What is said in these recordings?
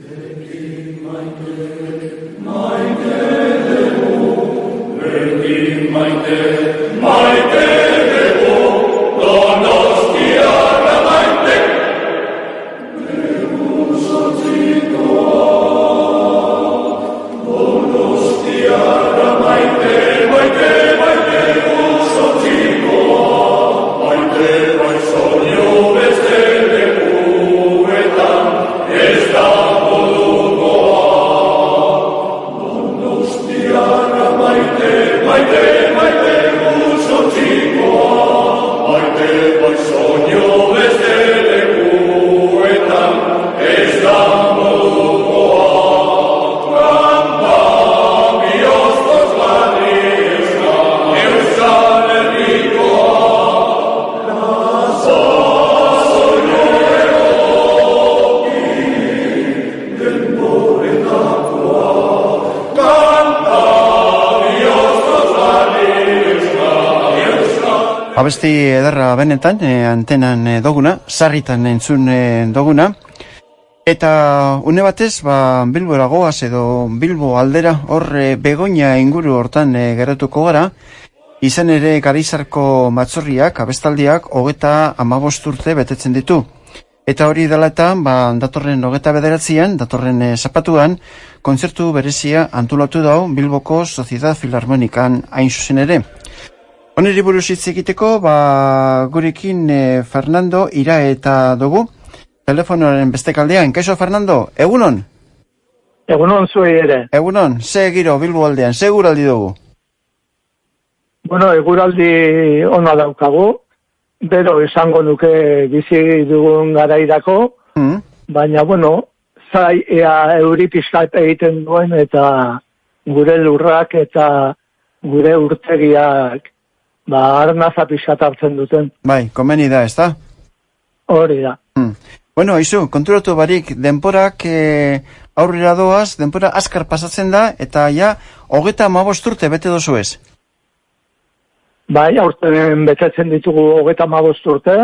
Abesti ederra benetan, antenan doguna, sarritan entzun doguna. Eta une batez, Bilbora goaz edo Bilbo aldera, hor Begoña inguru hortan geratuko gara. Izan ere Garizarko Matzorriak, abestaldiak, 35 urte betetzen ditu. Eta hori dela eta, datorren 29an, datorren zapatuan, kontzertu berezia antolatu dau Bilboko Sociedad Filarmonikan hain zuzen ere. Oneri buruz hitz egiteko, gurekin Fernando ira eta dugu, telefonoaren bestekaldean. Kaixo, Fernando, egunon? Egunon zuei ere. Egunon, ze giro Bilbo aldean, ze eguraldi dugu? Bueno, eguraldi ona daukagu, bero esango nuke bizi dugun garairako, baina, bueno, zai ea euri pixkat egiten duen eta gure lurrak eta gure urtegiak arnaza pixkat hartzen duten. Bai, komeni da, ez da? Hori da. Bueno, izu, konturatu barik, denporak aurrera doaz, denpora askar pasatzen da, eta ja, 35 urte bete dozu ez? Bai, aurten betetzen ditugu 35 urte,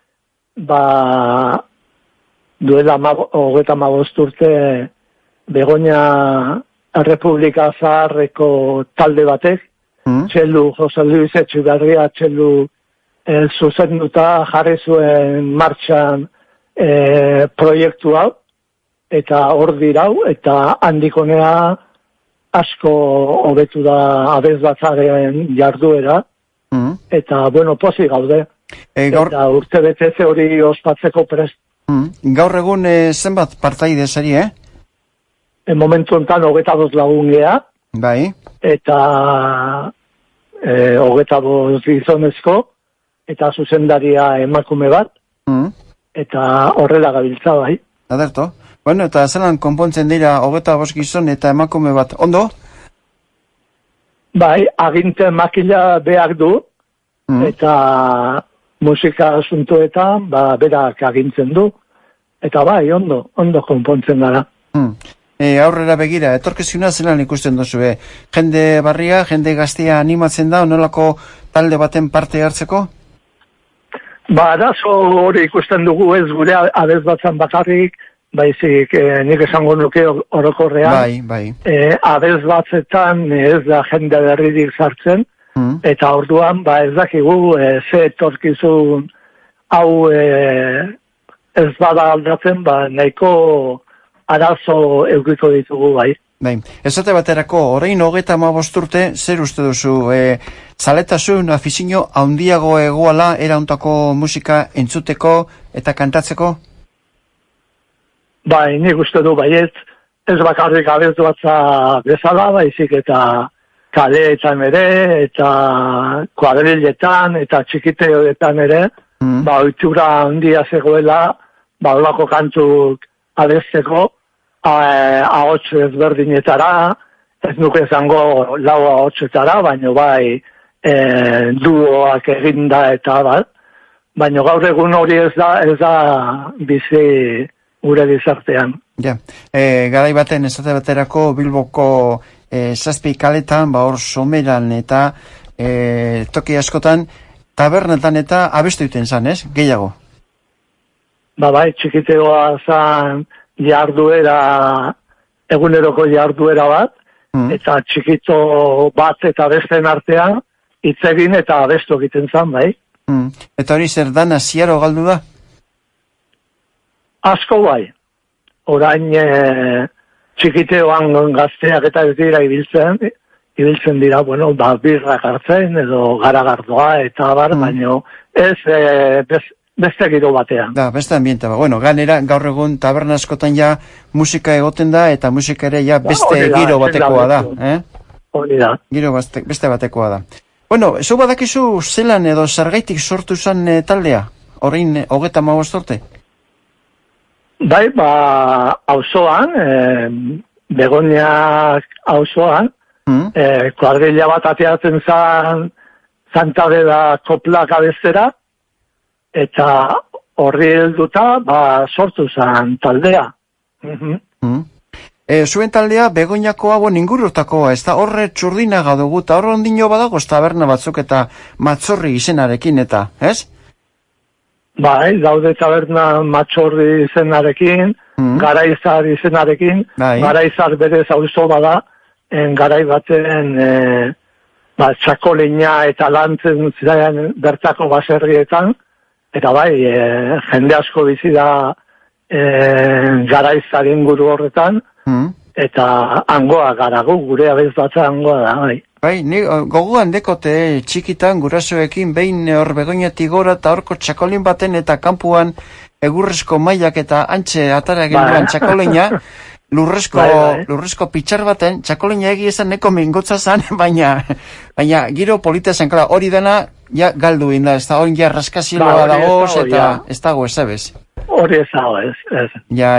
duela 35 urte Begoña Errepublika Zaharreko talde batek, Txelu, Jose Luis Etxugarria Txelu zuzenduta jarri zuen martxan proiektu hau, eta hor dirau, eta handikonea asko hobetu da abesbatzaren jarduera, eta, bueno, pozik gaude. Eta urte beteze hori ospatzeko prest. Gaur egun zenbat partaide zari, Momentu enten 22 lagun gea. Bai. Eta 25 gizonezko, eta zuzendaria emakume bat, eta horrela gabiltza bai. Aderto. Bueno, eta zelan konpontzen dira 25 gizon eta emakume bat, ondo? Bai, aginte makila behar du, eta musika asuntoetan, berak agintzen du, eta bai, ondo konpontzen gara. Aurrera begira, etorkizuna zelan ikusten duzu, jende barria, jende gaztea animatzen da, onolako talde baten parte hartzeko? Arazo hori ikusten dugu ez gure abesbatzan bakarrik, baizik nik esango nuke orokorrean. Bai. Abesbatzetan ez da jende berririk sartzen, eta orduan ez dakigu ze etorkizun hau ez bada aldatzen, nahiko arazo eukiko ditugu bai. Bai, esate baterako, orain 35 urte, zer uste duzu, zaletasun, afizio handiago egoala erauntako musika entzuteko eta kantatzeko? Bai, nik uste du baiet, ez bakarrik abesbatza bezala, baizik eta kaleetan ere, eta kuadriletan, eta txikiteoetan ere, ohitura handia zegoela, olako kantuk abesteko, ahots ezberdinetara, ez nuke izango lau ahotsetara, baina bai duoak eginda eta bat, baina gaur egun hori ez da bizi gure gizartean. Ja, garai baten esate baterako Bilboko 7 kaletan, hor someran eta toki askotan, tabernetan eta abestu iten zan, ez? Gehiago? Bai, txikiteoa zan eguneroko jarduera bat, eta txikito bat eta besteen artean, hitz egin eta abestu egiten zan, bai. Eta hori zer dana ziaro galdu da? Asko bai. Orain txikiteoan gazteak eta ez dira ibiltzen dira, bueno, birrak hartzen edo garagardoa eta baino ez beste giro batean. Da, beste ambienta ba. Bueno, ganera gaur egun taberna askotan ja musika egoten da eta musika ere ja beste giro batekoa da, Hori da. Giro beste batekoa da. Bueno, zu badakizu zelan edo zergaitik sortu zen taldea? Horrein 35 urte? Bai, auzoan, Begoniak auzoan, kuadrilla bat ateatzen zan Santa Beda koplak abestera, eta horri helduta, sortu zan taldea. Zuen taldea Begoñakoa ingurutakoa, ez da horre Txurdinaga dugu, eta horre ondino badago taberna batzuk eta Matzorri izenarekin eta, ez? Bai, daude taberna Matzorri izenarekin, Garaizar izenarekin, Garaizar berez auzo bada, garai baten txakolina eta lantzen ziren bertako baserrietan, eta bai, jende asko bizi da Garaizar inguru horretan, eta hangoa gara gure abez batza hangoa da, bai. Bai, ni gogoan dekote txikitan gurasoekin behin hor Begoñatik gora eta horko txakolin baten eta kanpuan egurrezko mailak eta antxe atara genduan txakolina, lurrezko pitxar baten, txakolina egi esan neko mingotza zan, baina giro polita zen, klar, hori dena ja galdu inda, ez da hori ja raskaziloa dagoz eta ez dago ez. Hori ez dago, ez. Ja.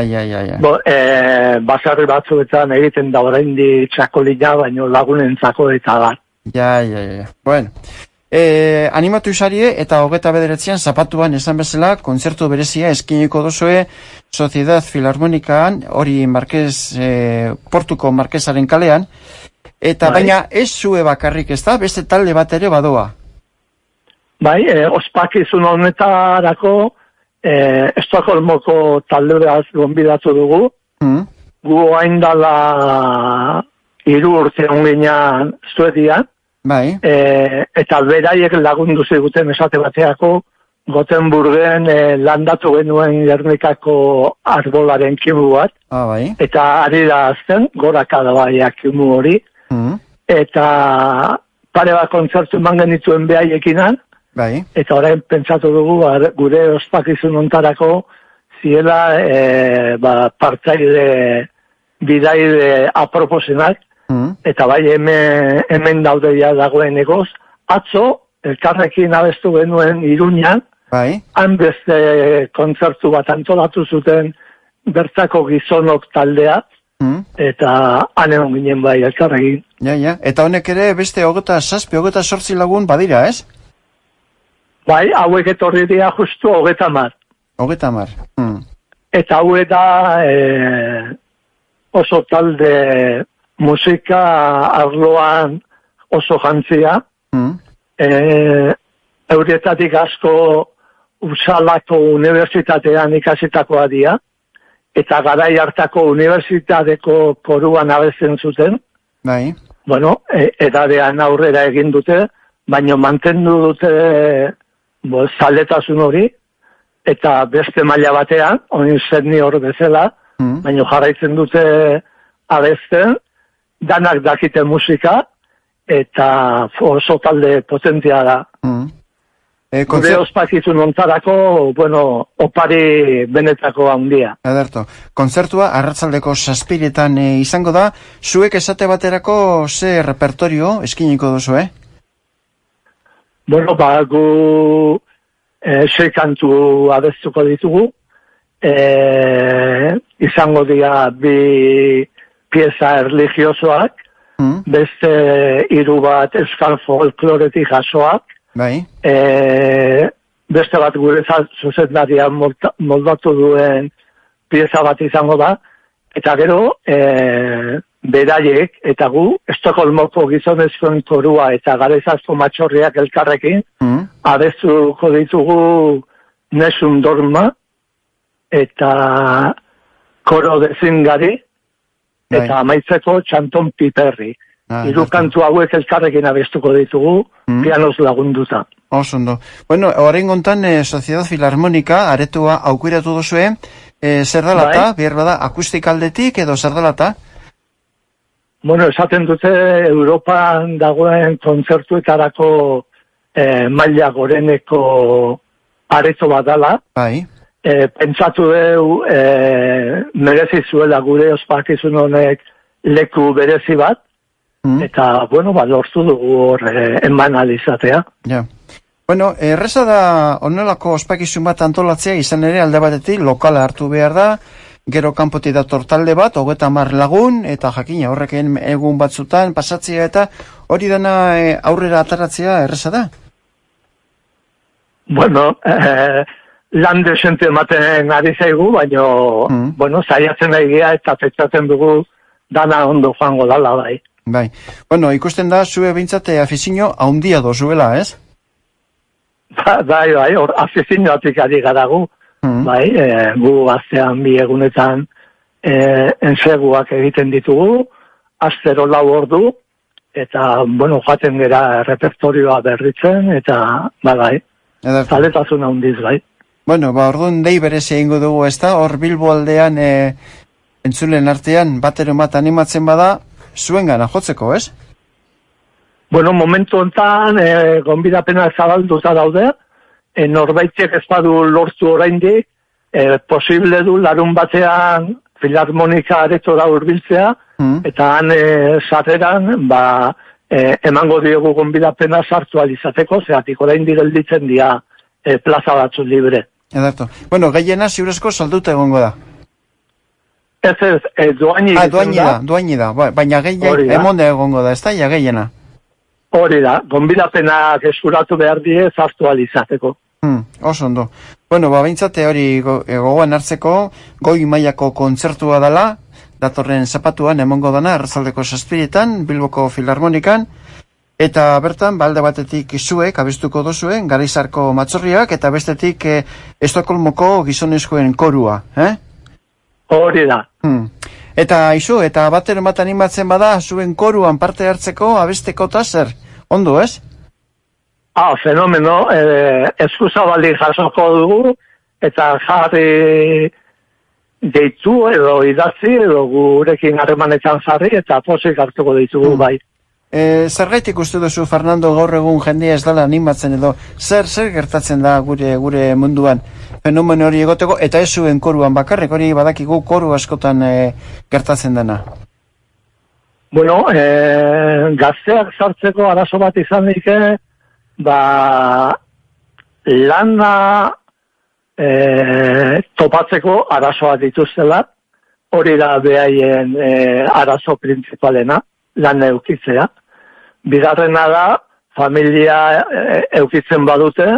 Basarri batzuetan egiten da oraindi txakolina, baino lagunentzako eta da. Ja. Bueno, animatu izarie eta 29an zapatuan esan bezala, kontzertu berezia eskiniko duzue Sociedad Filarmonikaan, hori Portuko Marquesaren kalean, eta baina ez zue bakarrik ez da, beste talde bat ere badoa. Bai, ospakizun honetarako Estokolmoko talde bat gonbidatu dugu. Gu hain dala 3 urte onginan Suedian. Bai. Eta beraiek lagundu ziguten esate bateako Gotenburgen landatu genuen Gernikako arbolaren kimu bat. Bai. Eta ari da azten, gorakada baiak kimu hori. Eta pare bat kontzertu eman genituen behaiekinan. Bai. Eta orain pentsatu dugu gure ospakizun ontarako ziela partaide bidaide aproposenak. Eta bai hemen daudeia dagoen egoz. Atzo, elkarrekin abestu genuen Iruñan, han beste kontzertu bat antolatu zuten bertako gizonok taldea, eta han egon ginen bai elkarrekin. Ja. Eta honek ere beste 27 lagun badira, ez? Bai, hauek etorri dira justu 30. 30. Eta hauek da oso talde musika arloan oso jantzia. Euretatik asko Upsalako unibertsitatean ikasitakoa dira. Eta garai hartako unibertsitateko koruan abesten zuten. Bai. Bueno, edadean aurrera egin dute, baina mantendu dute zaletasun hori, eta beste maila batean, oin senior bezala, baina jarraitzen dute abesten, danak dakite musika, eta oso talde potentia da. Gure ospakizun ontarako, opari benetako handia. Ederto, kontzertua arratsaldeko 7:00 izango da, zuek esate baterako ze repertorio eskiniko duzu, Bueno, gu 6 kantu abestuko ditugu. Izango dira 2 pieza erligiosoak, beste 3 bat euskal folkloretik jasoak, beste bat gure zuzendaria moldatu duen pieza bat izango da, eta gero beraiek eta gu, Estokolmoko gizonezkoen korua eta Garaizazko Matxorriak elkarrekin, abestuko ditugu Nessun Dorma, eta Koro de Zingari, eta amaitzeko Txanton Piperri. Hiru kantu hauek elkarrekin abestuko ditugu, pianoz lagunduta. Osondo. Bueno, orain gontan, Sociedad Filarmonika, aretua aukiratu duzue, zer dalata, behar bada, akustikaldetik edo zer dalata? Bueno, esaten dute Europan dagoen kontzertuetarako maila goreneko areto bat dala. Bai. Pentsatu deu merezi zuela gure ospakizun honek leku berezi bat, eta, bueno, lortu dugu hor eman alizatea. Ja. Bueno, erreza da onelako ospakizun bat antolatzea, izan ere alde batetik lokala hartu behar da, gero kanpotik dator talde bat, 30 lagun, eta jakina horreken egun batzutan pasatzea, eta hori dena aurrera ataratzea erreza da? Bueno, lan desente ematen ari zaigu, baina, bueno, zaiatzen nahi gea eta petzatzen dugu dana ondo joango dala, bai. Bai. Bueno, ikusten da, zue bintzate afizio haundia dozuela, ez? Bai, hor afizioatik ari garagu. Bai, gu aztean bi egunetan enseguak egiten ditugu, astero 4 ordu, eta, bueno, joaten gara repertorioa berritzen, eta, bai, zaletasun handiz, bai. Bueno, orduan dei berezi egingo dugu, ez da, hor Bilbo aldean entzulen artean batero bat animatzen bada, zuen gana jotzeko, ez? Bueno, momentu honetan, gonbidapena zabalduta daude, norbaitek ez badu lortu oraindik, posible du larun batean Filarmonika aretora hurbiltzea, eta han sarreran, emango diogu gonbidapena sartu alizateko, zeatik oraindik gelditzen dira plaza batzu libre. Edarto. Bueno, gehiena ziurezko salduta egongo da. Ez, doaini da, baina gehien emonde egongo da, ez da, gehiena. Hori da, gonbidapenak eskuratu behar die sartu alizateko. Oso ondo. Bueno, bintzate hori gogoan hartzeko, goi mailako kontzertua dela, datorren zapatuan emongo dana, arratsaldeko 7:00 Bilboko Filarmonikan, eta bertan, alde batetik zuek, abestuko dozuen, Garaizarko Matzorriak, eta bestetik Estokolmoko gizonezkoen korua, Hori da. Eta izu, eta bateren bat animatzen bada, zuen koruan parte hartzeko, abesteko eta zer, ondo ez? Fenomeno, eskuzabali jasoko dugu, eta jarri deitu edo idatzi, edo gurekin harremanetan jarri, eta posik hartuko ditugu bai. Zergaitik uste duzu, Fernando, gaur egun jendia ez dela animatzen edo, zer gertatzen da gure munduan fenomeno hori egoteko, eta ez zuen koruan bakarrik, hori badakigu koru askotan gertatzen dena? Bueno, gazteak sartzeko arazo bat izan dike, lana topatzeko arazoa dituztela, hori da behaien arazo printzipalena, lan eukitzea. Bigarrena da, familia eukitzen badute,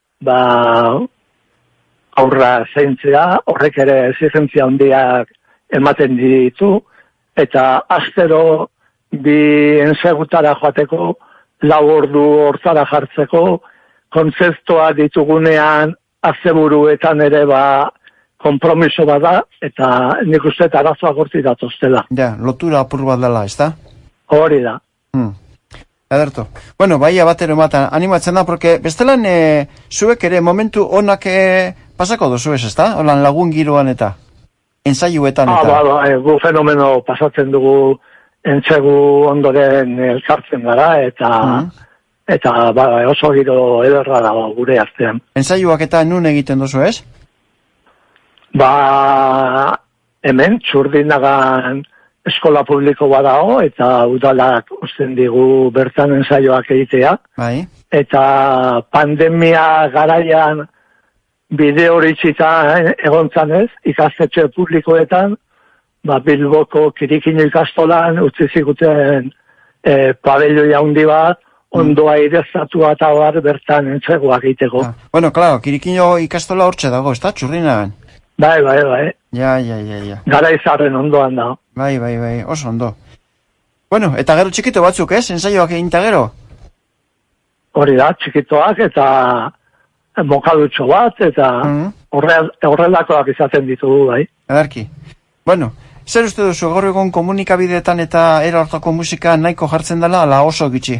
aurra zeintzea, horrek ere exigentzia handiak ematen ditu, eta astero bi ensegutara joateko, 4 ordu hortzara jartzeko, kontzeptua ditugunean asteburuetan ere konpromiso bada, eta nik uste arazoa gorti datoztela. Ja, lotura apur bat dela, ez da? Hori da. Ederto. Bueno, baia batero ematan animatzen da, porque bestelan zuek ere momentu onak pasako dozu ez da? Olan lagun giroan eta ensaiuetan eta. Gu fenomeno pasatzen dugu entsegu ondoren elkartzen gara, eta oso giro ederra dago gure artean. Ensaiuak eta nun egiten dozu ez? Hemen, Txurdinagan eskola publiko badago, eta udalak usten digu bertan ensaioak egitea. Bai. Eta pandemia garaian bide hori txita egontzan ez, ikastetxe publikoetan, Bilboko Kirikino ikastolan utzi ziguten pabelloi handi bat, ondo aireztatua eta bertan entzegoak egiteko. Bueno, claro, Kirikino ikastola hortxe dago, ez da, Txurdinagan? Bai. Ja. Garaizarren ondoan da. Bai, oso ondo. Bueno, eta gero txikito batzuk, ez? Ensaioak egin eta gero? Hori da, txikitoak eta mokadutxo bat, eta horrelakoak izaten ditugu, bai. Edarki. Bueno, zer uste duzu, gaur egon komunikabideetan eta era hortako musika nahiko jartzen dela, ala oso gitxi?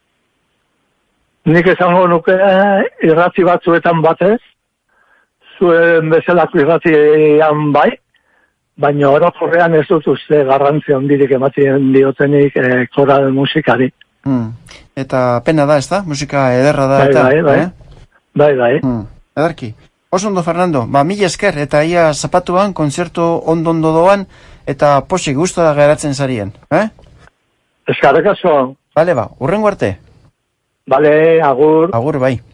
Nik esango nuke irrati batzuetan batez, zuen bezalako irratian bai, baina orokorrean ez dut uste garrantzi handirik ematen diotenik koral musikari. Eta pena da, ez da? Musika ederra da. Bai. Ederki. Oso ondo, Fernando, mila esker, eta ia zapatuan, konzertu ondo doan, eta posik guztora geratzen zarien, Eskarrik asko. Bale, urrengo arte. Bale, agur. Agur, bai.